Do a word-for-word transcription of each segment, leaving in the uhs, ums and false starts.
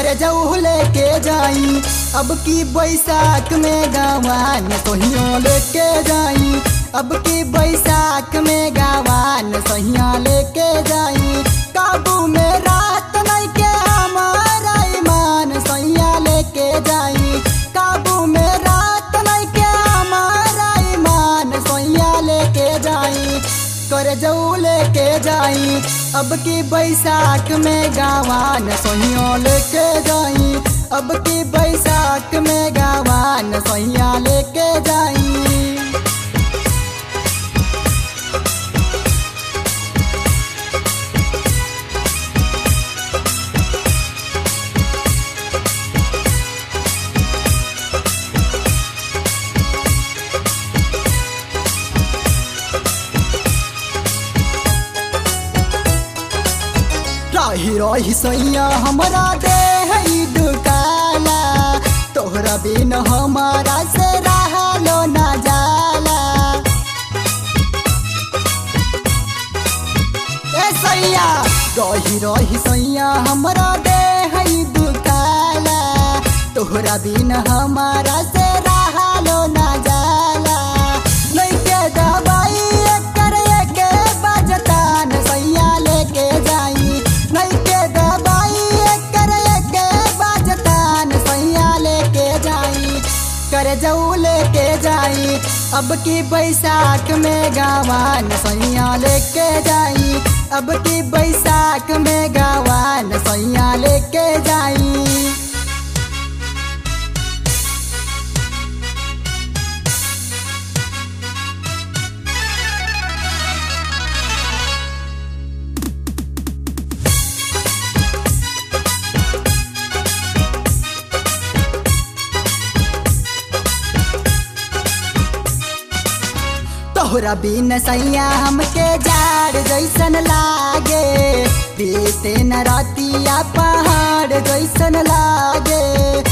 करे जाऊ लेके जाई। अब की बैसाख में गावान सोहिया लेके जाई। अब की बैसाख में गावान सोहिया लेके जाई। काबू में रात नहीं के हमारा ईमान सोहिया लेके जाई। काबू में रात नहीं के हमारा ईमान सोहिया लेके जाई। करे जाऊ लेके जाई। अब की बैसाख में गावान सोहिया लेके जाई। अब की बैसाख में गावान सोहिया लेके जाई। रही रही सैया हमारा देह दुकाला। तोहरा बिन हमारा से रहलो ना जाला। ए सैया रही रही सैया हमारा देह दुकाला। तोहरा बिन हमारा से रहलो ना जाला। लइके दवाई कर के बजतान सैया लेके जाई। लइके दवाई कर के बजतान सैया लेके जाई। करे जाऊ लेके जाई। अब की बैसाख में गावान सैया लेके जाई। अब की बैसाख में गावान सैया लेके जाई। तोहरा बिन सैया हमके जाड़ जैसन लागे। बीते न रातिया पहाड़ जैसन लागे।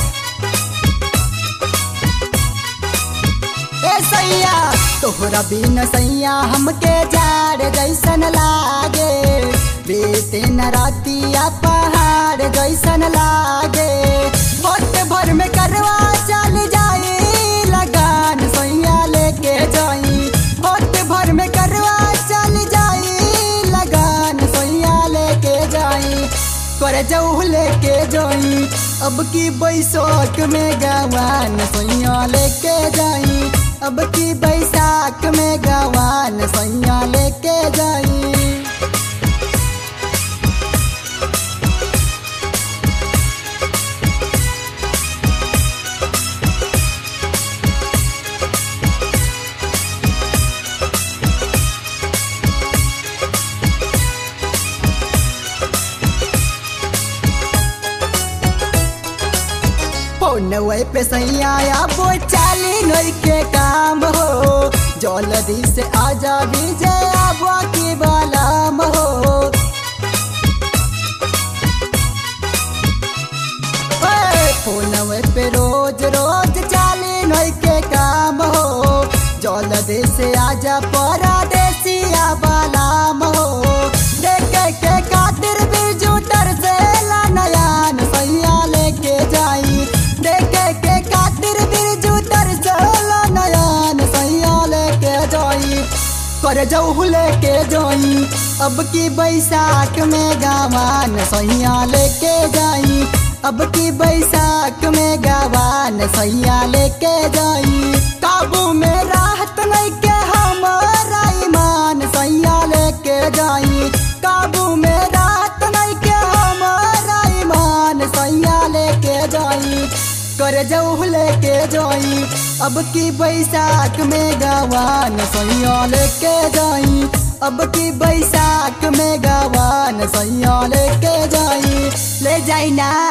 ए सैया तोहरा बिन सैया हमके जाड़ जैसन लागे। बीते न रातिया पहाड़ जैसन लागे। वक्त भर में करवा चल जाई लगान सैया लेके जाई। भर में करवा चल जाई लगान सैया लेके जाई। करे जाऊ लेके जाई। अब की बैसाख में गावान सैया लेके जाई। अब की बैसाख में गावान सैया लेके जाई। नवे पे सैया वो चाली नई के काम हो। जल्दी से आजा विजय आबा की बालाम हो। नवे पे रोज रोज चाली नई के काम हो। जल्दी से आजा परदेसिया बालाम हो। देखे के खातिर बिरजू तरसेला नयान सैया लेके जाई। देखे के खातिर बिरजू तरसेला नयान सैया लेके जाई। करे जाऊ लेके जाई। अब की बैसाख में गावान सैया लेके जाई। अब की बैसाख में गावान सैया लेके जाई। काबू में राहत नहीं के हमारा ईमान सैया लेके जाई। काबू में राहत नहीं के हमारा ईमान सैया लेके जाई। करे जाऊ लेके जाई। अब की बैसाख में गावान सैया लेके जाई। अब की बैसाख में गावान सैया लेके जाई। ले जाई ना।